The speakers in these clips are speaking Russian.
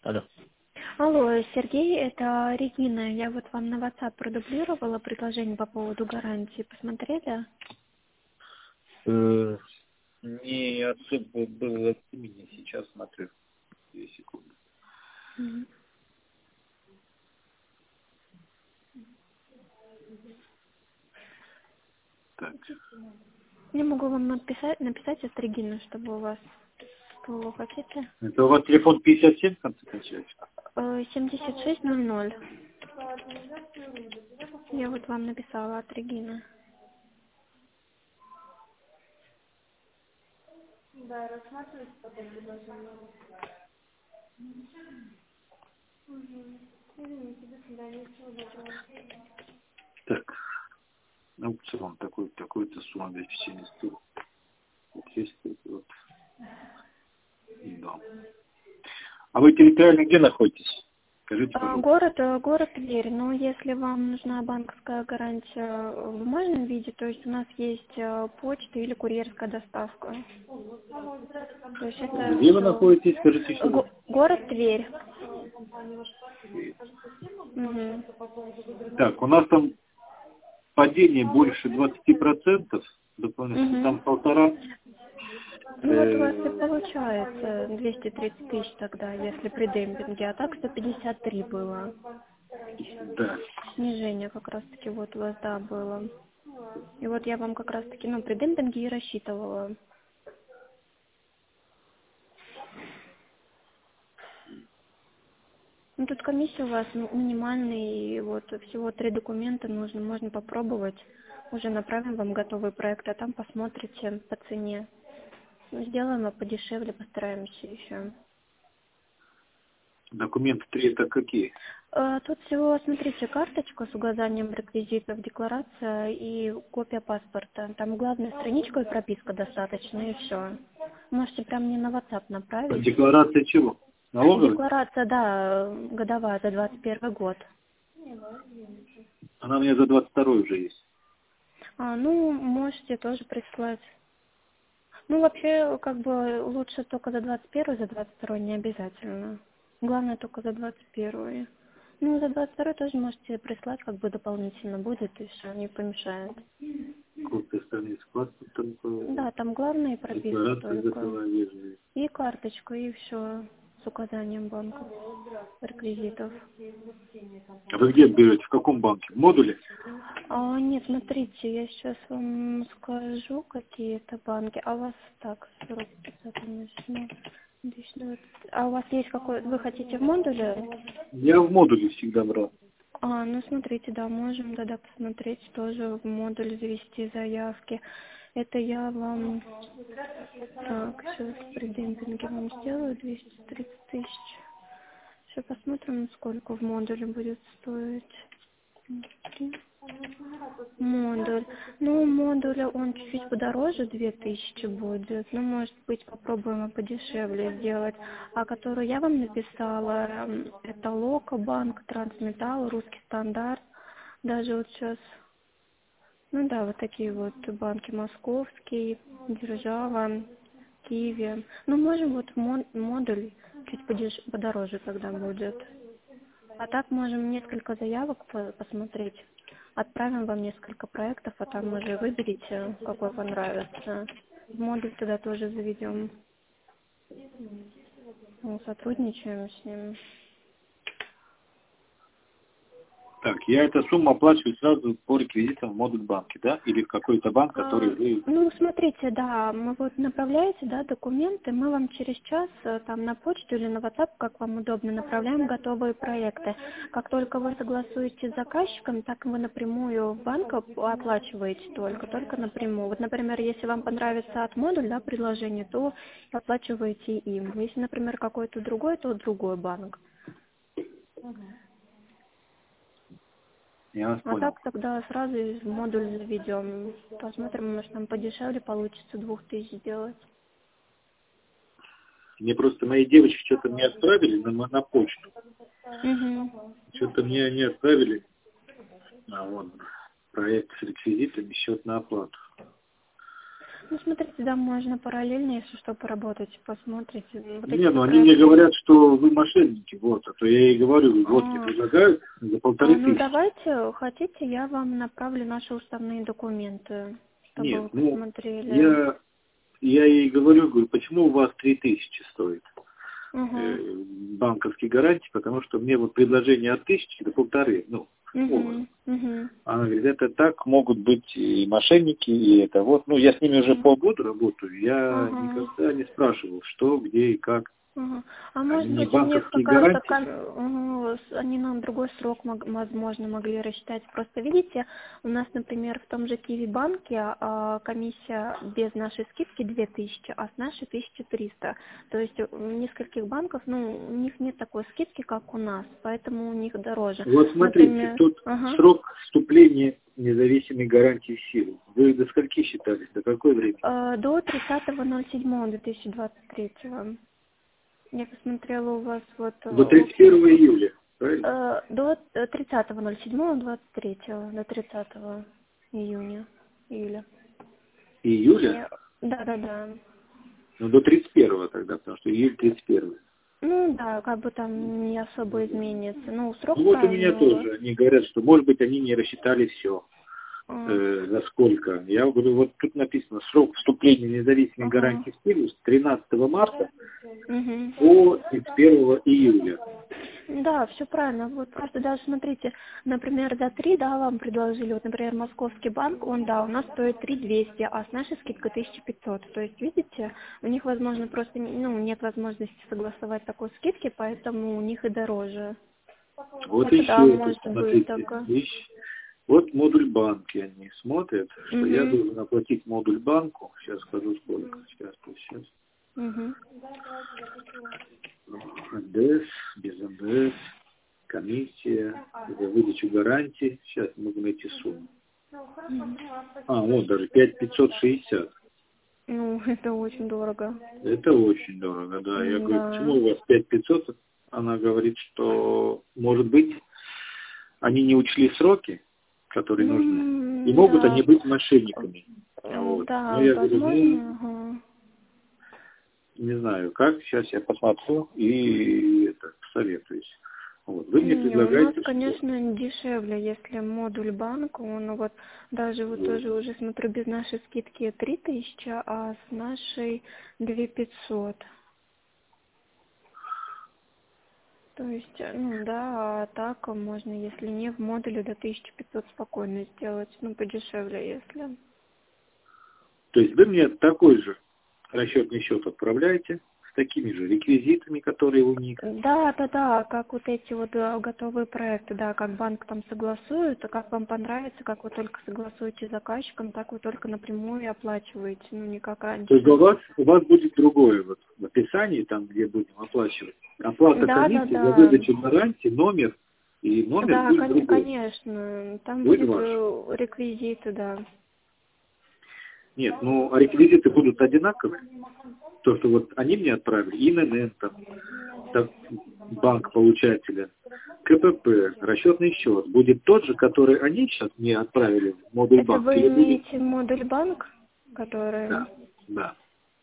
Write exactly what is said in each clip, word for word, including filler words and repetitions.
Алло. Алло, Сергей, это Регина. Я вот вам на WhatsApp продублировала предложение по поводу гарантии. Посмотрели? Э, Не особо было времени, сейчас смотрю. Две секунды. Мгм. Так. Я могу вам написать, написать от Регины, чтобы у вас, что вы хотите. Это у вас телефон пятьдесят семь в конце кончается? Э, семьдесят шесть ноль ноль. Я вот вам написала от Регины. Так. Аукцион такой, такой-то сумма двести семьдесят. Вот есть вот. Да. А вы территориально где находитесь? Скажите, А, пожалуйста. Город, э, город Тверь. Но если вам нужна банковская гарантия в бумажном виде, то есть у нас есть э, почта или курьерская доставка. То есть это Где вы все. находитесь? Скажите еще раз. Город Тверь. Мгм. Так, у нас там падение больше двадцати процентов дополнительно. Там Мгм. полтора. Ну вот у вас и э, получается двести тридцать тысяч тогда, если при демпинге, а так сто пятьдесят три было. да. Снижение как раз таки вот у вас, да, было. И вот я вам как раз таки, ну, при демпинге и рассчитывала. Ну, тут комиссия у вас ну, минимальная, и вот всего три документа нужно, можно попробовать. Уже направим вам готовый проект, а там посмотрите по цене. Ну, сделаем, а подешевле постараемся еще. Документы три это какие? Э, Тут всего, смотрите, карточка с указанием реквизитов, декларация и копия паспорта. Там главная страничка и прописка достаточно, и все. Можете прям мне на WhatsApp направить. Декларация чего? Налоговая? Декларация, да, годовая за двадцать первый год. Она у меня за двадцать второй уже есть. А, ну, можете тоже прислать. Ну, вообще, как бы лучше только за двадцать первый, за двадцать второй не обязательно. Главное только за двадцать первый. Ну, за двадцать второй тоже можете прислать, как бы дополнительно будет, и все, не помешает. Копия страниц паспорта, Да, там главное прописка декларация только. готовая вежливая. И карточка, и все с указанием банка, реквизитов. А вы где берете? В каком банке? В модуле? А, нет, смотрите, я сейчас вам скажу, какие это банки. А у вас так, сорок пятьдесят начну. А у вас есть какой? Вы хотите в модуле? Я в модуле всегда брал. А, ну смотрите, да, можем тогда посмотреть тоже в модуль завести заявки. Это я вам так, сейчас при демпинге вам сделаю двести тридцать тысяч. Сейчас посмотрим, сколько в модуле будет стоить. Модуль. Ну, модуля он чуть-чуть подороже, две тысячи будет. Ну, может быть, попробуем и подешевле сделать. А которую я вам написала, м, это Лока банк, Трансметалл, Русский стандарт. Даже вот сейчас, ну да, вот такие вот банки московский, Держава, Киви. Ну, можем вот мо- модуль чуть подеш- подороже тогда будет. А так можем несколько заявок по- посмотреть. Отправим вам несколько проектов, а там уже выберите, какой понравится. Модуль туда тоже заведем. Мы сотрудничаем с ним. Так, я эту сумму оплачиваю сразу по реквизитам в модуль банки, да? Или в какой-то банк, который А, вы... ну, смотрите, да, мы вот направляете, да, документы, мы вам через час э, там на почту или на WhatsApp, как вам удобно, направляем готовые проекты. Как только вы согласуете с заказчиком, так вы напрямую в банк оп- оплачиваете только, только напрямую. Вот, например, если вам понравится от модуль, да, предложение, то оплачиваете им. Если, например, какой-то другой, то другой банк. Я вас А понял. так тогда сразу в модуль заведем. Посмотрим, может нам подешевле получится двух тысяч сделать. Мне просто мои девочки что-то мне отправили на, на почту. Угу. Что-то мне они отправили. А вот проект с реквизитами, счет на оплату. Ну, смотрите, да, можно параллельно, если что, поработать, посмотрите. Вот Не, ну они проекты... мне говорят, что вы мошенники, вот, а то я ей говорю, вот мне А, предлагают за полторы а, ну, тысячи. давайте, хотите, я вам направлю наши уставные документы, чтобы Нет, вы ну, посмотрели. я, я ей говорю, говорю, почему у вас три тысячи стоит Угу. э, банковские гарантии, потому что мне вот предложение от тысячи до полторы, ну, Угу. образно. Угу. Она говорит, это так, могут быть и мошенники, и это вот. Ну, я с ними уже Угу. полгода работаю, я Ага. никогда не спрашивал, что, где и как. Ага. А может Они быть, у них банковские какая-то, гарантии. кон- ага, с- они нам другой срок, мог- возможно, могли рассчитать. Просто видите, у нас, например, в том же Киви банке а, комиссия без нашей скидки две тысячи, а с нашей тысяча триста. То есть у нескольких банков, ну, у них нет такой скидки, как у нас, поэтому у них дороже. Вот смотрите, Например, тут ага. срок вступления независимой гарантии в силу. Вы до скольки считались, до какое время? Э, до тридцатого ноль седьмого две тысячи двадцать третьего. Я посмотрела у вас вот э, До тридцать общий. первого июля, правильно? Э, до тридцатого ноль седьмого двадцать третьего, до тридцатого июня, июля. Июля? Я... Да, да, да. Ну, до тридцать первого тогда, потому что июль тридцать первого. Ну да, как бы там не особо изменится. Ну, срок Ну, вот у меня правильный у вас. тоже. Они говорят, что, может быть, они не рассчитали все. А, Э, за сколько? Я говорю, вот тут написано, срок вступления независимой ага. гарантии в силу с тринадцатого марта Угу. по тридцать первого июля. Да, все правильно. Вот просто даже смотрите, например, за три, да, вам предложили, вот, например, Московский банк, он, да, у нас стоит три двести, а с нашей скидкой тысяча пятьсот. То есть, видите, у них, возможно, просто, ну, нет возможности согласовать такой скидки, поэтому у них и дороже. Вот Это да, еще, может быть смотрите, такое. ищ- вот модуль банки они смотрят, что я Угу. должен оплатить модуль банку. Сейчас скажу сколько. Сейчас, сейчас. Угу. эн дэ эс, без эн дэ эс, комиссия, за выдачу гарантий. Сейчас могу найти сумму. А, вот даже пять тысяч пятьсот шестьдесят. Ну, это очень дорого. Это очень дорого, да. Я М, говорю, Да. почему у вас пять тысяч пятьсот? Она говорит, что, может быть, они не учли сроки, которые нужны. И М, могут Да. они быть мошенниками. М, Вот. Да, Ну, я говорю, ну, возможно, ага. не знаю как, сейчас я посмотрю и это, советуюсь. Вот. Вы мне Не, у нас, предлагаете, что... конечно, дешевле, если модуль банк, он вот даже вот Вот. тоже уже смотрю без нашей скидки три тысячи, а с нашей две пятьсот. То есть, э, ну да, а так можно, если не в модуле, до тысячи пятьсот спокойно сделать, ну подешевле, если. То есть вы мне такой же расчетный счет отправляете, с такими же реквизитами, которые у них. Да, да, да, как вот эти вот э, готовые проекты, да, как банк там согласует, а как вам понравится, как вы только согласуете с заказчиком, так вы только напрямую и оплачиваете, ну не как То есть раньше. у вас, у вас будет другое вот в описании, там, где будем оплачивать. Оплата Да, да, комиссии за да. выдачу гарантии, номер, и номер Да, будет кон- другой. конечно, там Будет будет ваш. э, реквизиты, да. Нет, ну, а реквизиты будут одинаковые. То, что вот они мне отправили, ай эн эн эн, там, там, банк получателя, ка пэ пэ, расчетный счет, будет тот же, который они сейчас мне отправили в модуль Это банк, вы или будет... имеете модуль банк, который... Да, да.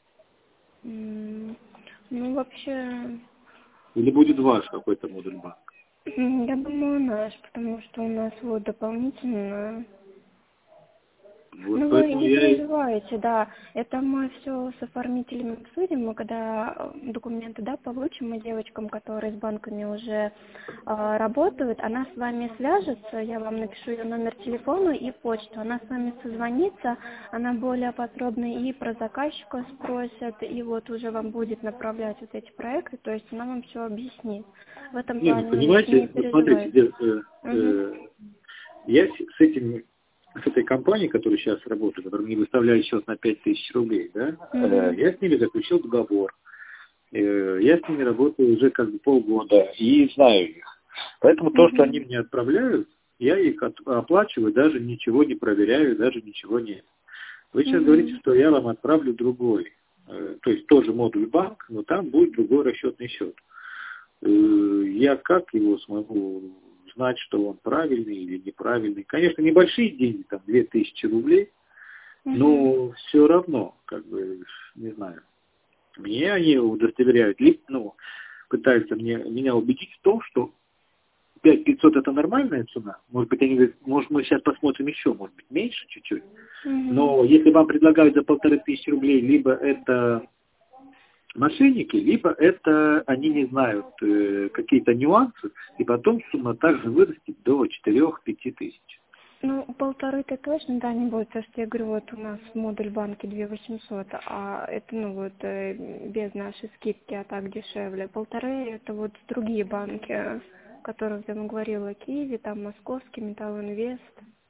м, Ну, вообще, Или будет ваш какой-то модуль банк. м, я думаю, наш, потому что у нас вот дополнительно... Вот Ну, вы поэтому не я и... переживайте, да. Это мы все с оформителями обсудим. Мы когда э, документы, да, получим, мы девочкам, которые с банками уже э, работают, она с вами свяжется, я вам напишу ее номер телефона и почту. Она с вами созвонится, она более подробно и про заказчика спросит, и вот уже вам будет направлять вот эти проекты, то есть она вам все объяснит. В этом Не, ну плане не, не понимаете, вот смотрите, переживайте. где, э, Угу. э, я с, с этим, с этой компанией, которая сейчас работает, которая мне выставляет счет на пять тысяч рублей, да, э, Угу. я с ними заключил договор. Э, я с ними работаю уже как бы полгода и знаю их. Поэтому то, что они Угу. мне отправляют, я их от- оплачиваю, даже ничего не проверяю, даже ничего не... Вы сейчас говорите, Угу. что я вам отправлю другой, э, то есть тоже модуль банк, но там будет другой расчетный счет. Э, я как его смогу знать, что он правильный или неправильный? Конечно, небольшие деньги, там две тысячи рублей, Но все равно, как бы, не знаю, мне они удостоверяют, либо, ну, пытаются мне, меня убедить в том, что пять тысяч пятьсот это нормальная цена. Может быть, они говорят, может, мы сейчас посмотрим еще, может быть, меньше чуть-чуть. Мгм. Но если вам предлагают за полторы тысячи рублей, либо это мошенники, либо это они не знают э, какие-то нюансы, и потом сумма также вырастет до четырех-пяти тысяч. Ну, полторы-то точно, да, не будет, потому что я говорю, вот у нас модуль банки две тысячи восемьсот, а это, ну, вот, э, без нашей скидки, а так дешевле. Полторы это вот другие банки, о которых я вам говорила, Киви, там, Московский, Металл Инвест.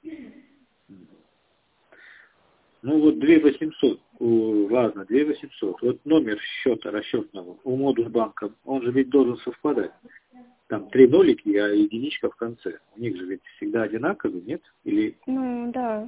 Ну вот две тысячи восемьсот, у, ладно, две тысячи восемьсот. Вот номер счета расчетного у модуль банка, он же ведь должен совпадать. Там три нолики, а единичка в конце. У них же ведь всегда одинаковый, нет? Или... Ну, да.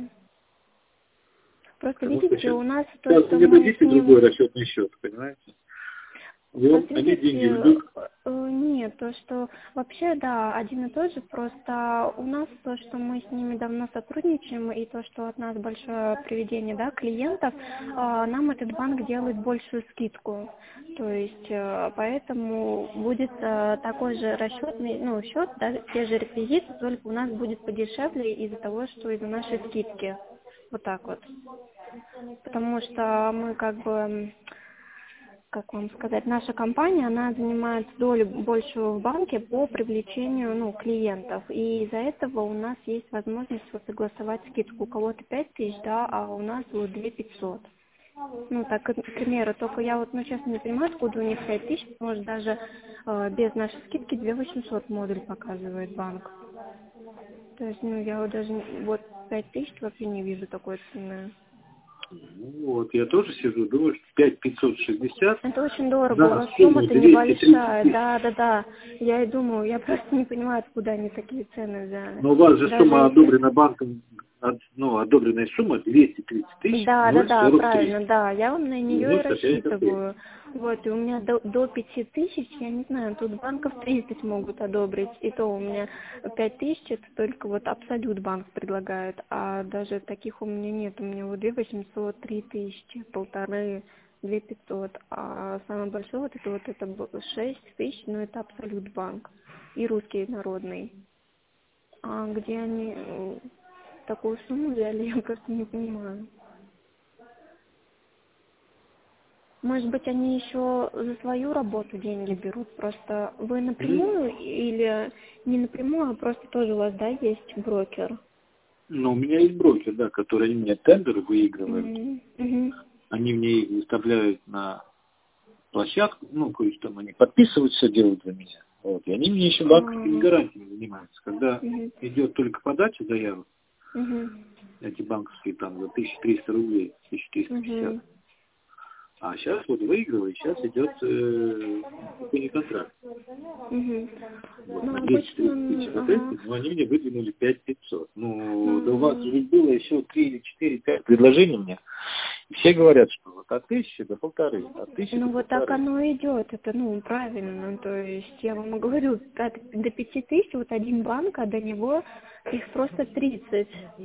Просто, Потому что видите, сейчас, у нас то, сейчас что мне мы дадите с ним... другой расчетный счет, понимаете? И он, Просто они деньги видите, ждут. э, нет, то, что вообще, да, один и тот же, просто у нас то, что мы с ними давно сотрудничаем, и то, что от нас большое приведение, да, клиентов, э, нам этот банк делает большую скидку. То есть, э, поэтому будет э, такой же расчетный, ну, счет, да, те же реквизиты, только у нас будет подешевле из-за того, что из-за нашей скидки. Вот так вот. Потому что мы как бы... как вам сказать, наша компания, она занимает долю большую в банке по привлечению, ну, клиентов. И из-за этого у нас есть возможность вот согласовать скидку. У кого-то пять тысяч, да, а у нас вот две тысячи пятьсот. Ну, так, к примеру, только я вот, ну, честно не понимаю, откуда у них пять тысяч, может, даже э, без нашей скидки две тысячи восемьсот модуль показывает банк. То есть, ну, я вот даже вот пять тысяч вообще не вижу такой цены. Ну, вот, я тоже сижу, думаю, что пять тысяч пятьсот шестьдесят Это очень дорого, у за вас сумму сумма-то двести тридцать небольшая, тысяч. да, да, да. Я и думаю, я просто не понимаю, откуда они такие цены взяли. Но у вас же Даже сумма если... одобрена банком, от- ну, одобренная сумма двести тридцать тысяч Да, да, ноль да, сорок три. правильно, да, я вам на нее и девяносто пять копеек. рассчитываю. Вот, и у меня до, до пяти тысяч, я не знаю, тут банков тридцать могут одобрить, и то у меня пять тысяч, это только вот Абсолют банк предлагает, а даже таких у меня нет, у меня вот две тысячи восемьсот, три тысячи, полторы, две тысячи пятьсот, а самый большой вот это вот это был шесть тысяч, но это Абсолют банк и Русский народный. А где они э, такую сумму взяли, я просто не понимаю. Может быть, они еще за свою работу деньги берут? Просто вы напрямую или не напрямую, а просто тоже у вас, да, есть брокер? Ну, у меня есть брокер, да, который они мне тендеры выигрывают. Мгм. Мгм. Они мне их выставляют на площадку, ну, кое-что там они подписывают, все делают за меня. Вот. И они мне еще банковскими А, гарантиями занимаются. Когда мгм. идет только подача заявок, Мгм. эти банковские там за тысячу триста рублей, тысячу триста пятьдесят. Мгм. А сейчас вот выигрываю, сейчас идет э, купейный контракт. Мгм. Вот, Ну, на двести обычно, тридцать тысяч м, вот ага. эти, но они мне выдвинули пять тысяч пятьсот. Ну, да у вас М, же ведь было еще три или четыре, пять предложений мне. И все говорят, что вот от тысячи до полторы, от тысячи до Ну, вот так полторы. оно идет, это, ну, правильно, то есть, я вам и говорю, от- до пяти тысяч, вот один банк, а до него их просто тридцать.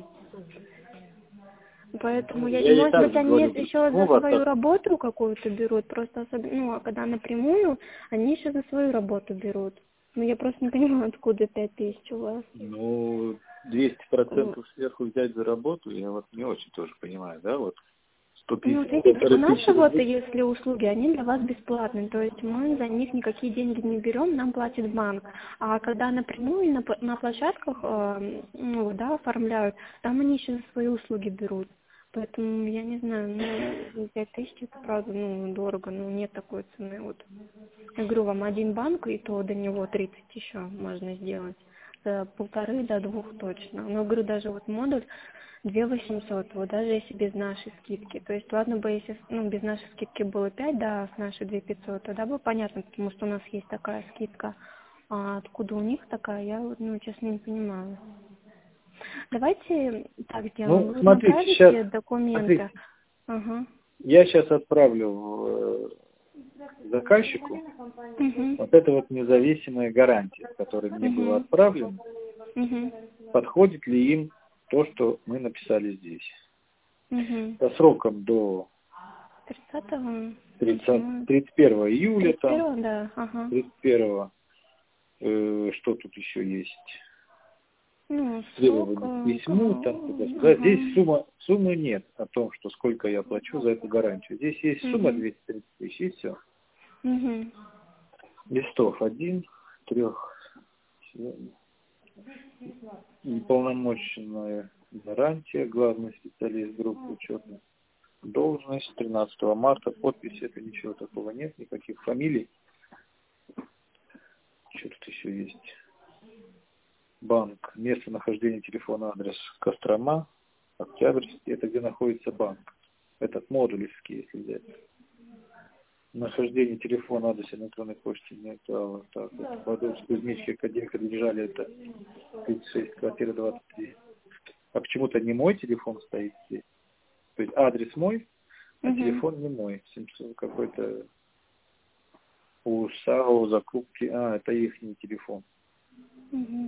Поэтому Ну, я, я не может так быть, же они говорю, еще почему за вас свою так? работу какую-то берут, просто особенно, ну, а когда напрямую, они еще за свою работу берут. Ну, я просто не понимаю, откуда пять тысяч у вас. Ну, двести Ну, процентов сверху взять за работу, я вот не очень тоже понимаю, да, вот сто ну, пятьдесят, вот видите, у полторы нас тысячи вот рублей. если услуги, они для вас бесплатные, то есть мы за них никакие деньги не берем, нам платит банк. А когда напрямую на, п- на площадках, э, ну, да, оформляют, там они еще за свои услуги берут. Поэтому я не знаю, ну, пять тысяч это правда, ну, дорого, ну, нет такой цены. Вот. Я говорю вам, один банк, и то до него тридцать еще можно сделать. За полторы до двух точно. Но, говорю, даже вот модуль две тысячи восемьсот, вот даже если без нашей скидки. То есть, ладно бы, если, ну, без нашей скидки было пять, да, а с нашей две тысячи пятьсот, тогда бы понятно, потому что у нас есть такая скидка. А откуда у них такая, я, вот, ну, честно, не понимаю. Давайте так сделаем. Ну, Вы смотрите, сейчас, направите документы. смотрите, Ага. я сейчас отправлю э, заказчику Угу. вот эта вот независимая гарантия, которая мне была Угу. отправлена, Угу. подходит ли им то, что мы написали здесь. Угу. По срокам до тридцатого тридцать первого июля, тридцать первого, там, да, ага. тридцать первого, э, что тут еще есть? Ну, Требования срок, к э, письму, там, туда, ага. да, здесь сумма, суммы нет о том, что сколько я плачу за эту гарантию. Здесь есть сумма Угу. двести тридцать тысяч, и все. Угу. Листов один, трех, полномоченная гарантия, главный специалист группы учетной, должность тринадцатого марта, подпись, это ничего такого нет, никаких фамилий. Что тут еще есть? Банк, место нахождения телефона, адрес Кострома, Октябрьский, это где находится банк. Этот модулевский, если взять. Нахождение телефона, адрес электронной почты не актуально. Так, вот, Подольск, Кузьмички, Кадеха, лежали, это тридцать шесть, квартира двадцать три. А почему-то не мой телефон стоит здесь. То есть адрес мой, а Угу. телефон не мой. семьсот какой-то у САО закупки. А, это их телефон. Угу.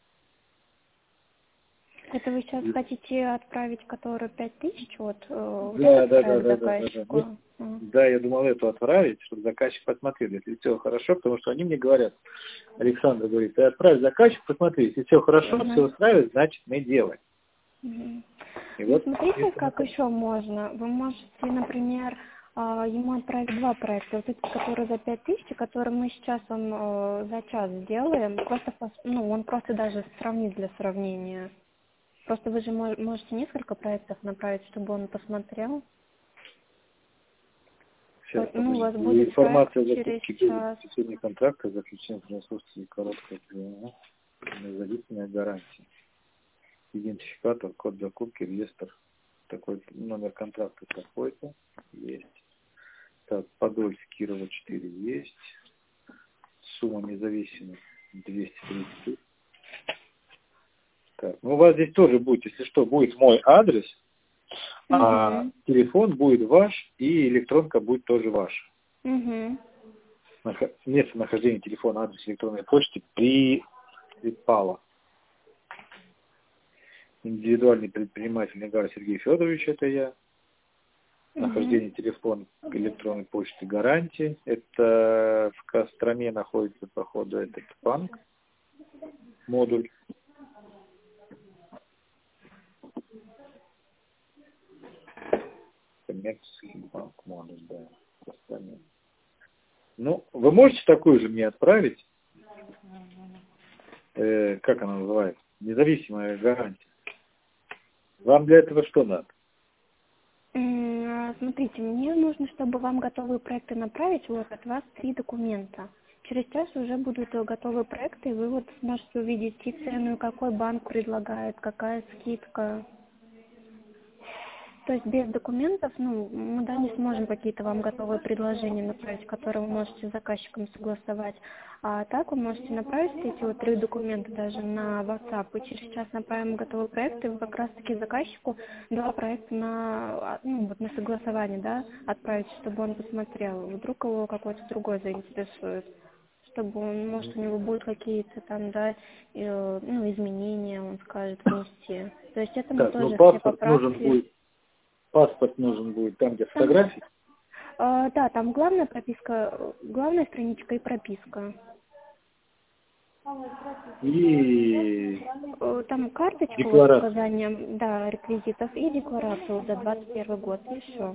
Это вы сейчас хотите отправить, который пять тысяч, вот, э, Да, да, да, проект да, да, да, да. заказчику? Ну, да, я думал эту отправить, чтобы заказчик посмотрел, если все хорошо, потому что они мне говорят, Александр говорит, ты отправь заказчик, посмотри, если все хорошо, Угу. все устраивает, значит мы делаем. Угу. И Ну, вот, смотрите, если как мы- еще можно. Вы можете, например, а, ему отправить два проекта. Вот эти, которые за пять тысяч, которые мы сейчас он э, за час сделаем. Просто, пос- ну, он просто даже сравнит для сравнения. Просто вы же мо- можете несколько проектов направить, чтобы он посмотрел. сейчас, Вот, ну, у вас подождите. И будет проект информация о через закупке час. заключения контракта, заключение присутствии короткой независимой гарантии. Идентификатор, код закупки, реестр, такой номер контракта такой-то есть. Так, Подольск, Кирова четыре есть. Сумма независимых двести тридцать. Так, ну у вас здесь тоже будет, если что, будет мой адрес, а Угу. телефон будет ваш и электронка будет тоже ваша. Угу. Нах- Место нахождения телефона, адрес электронной почты при Припало. Индивидуальный предприниматель Негар Сергей Федорович, это я. Нахождение телефона электронной почты гарантии. Это в Костроме находится, походу, этот банк, модуль. Коммерческий банк, модуль, да, в Костроме. Ну, вы можете такую же мне отправить, э, как она называется, независимая гарантия. Вам для этого что надо? М, Смотрите, мне нужно, чтобы вам готовые проекты направить, вот от вас три документа. Через час уже будут э, готовые проекты, и вы вот сможете увидеть и цену, и какой банк предлагает, какая скидка. То есть без документов, ну, мы да, не сможем какие-то вам готовые предложения направить, которые вы можете с заказчиком согласовать. А так вы можете направить эти вот три документа даже на WhatsApp, и через час направим готовые проекты, и вы как раз-таки заказчику два проекта на, а, ну, вот на согласование, да, отправить, чтобы он посмотрел. Вдруг его какой-то другой заинтересует, чтобы он, может, у него будут какие-то там, да, э, ну, изменения, он скажет, внести. То есть это мы Так, ну тоже все паспорт нужен поправки. будет, паспорт нужен будет там, где Там, фотографии. э, да, там главная прописка, э, главная страничка и прописка. И Э, Там карточка вот с декларация. указанием, да, реквизитов и декларацию за двадцать первый год, и все.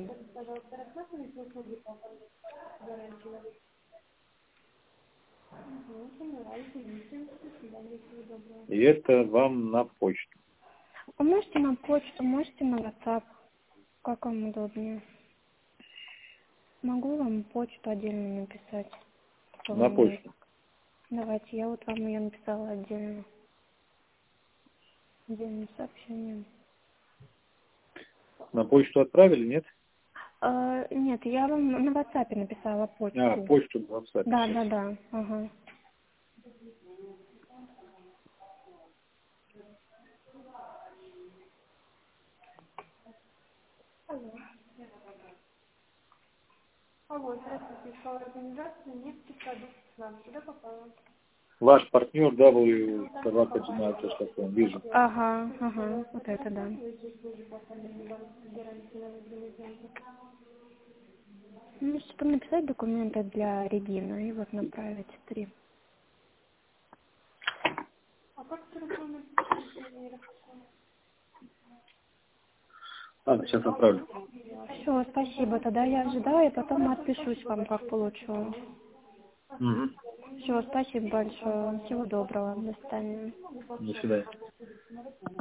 И это вам на почту. Вы можете на почту, можете на WhatsApp, как вам удобнее. Могу вам почту отдельно написать. Что На вам удобно. почту. Давайте, я вот вам ее написала отдельно. Отдельным сообщением. На почту отправили, нет? Э, нет, я вам на WhatsApp написала А, почту. почту в WhatsApp Да, сейчас. да, да. Ага. Алло, здравствуйте, школа организации нефтепродукт. К нам сюда попала. Ваш партнер W собака gmail точка com, вижу. Ага, ага, вот это да. Ну, чтобы написать документы для Регины и вот направить три. Ладно, сейчас отправлю. Все, спасибо. Тогда я ожидаю, и потом отпишусь вам, как получу. Угу. Все, спасибо большое. Всего доброго. До свидания. До свидания.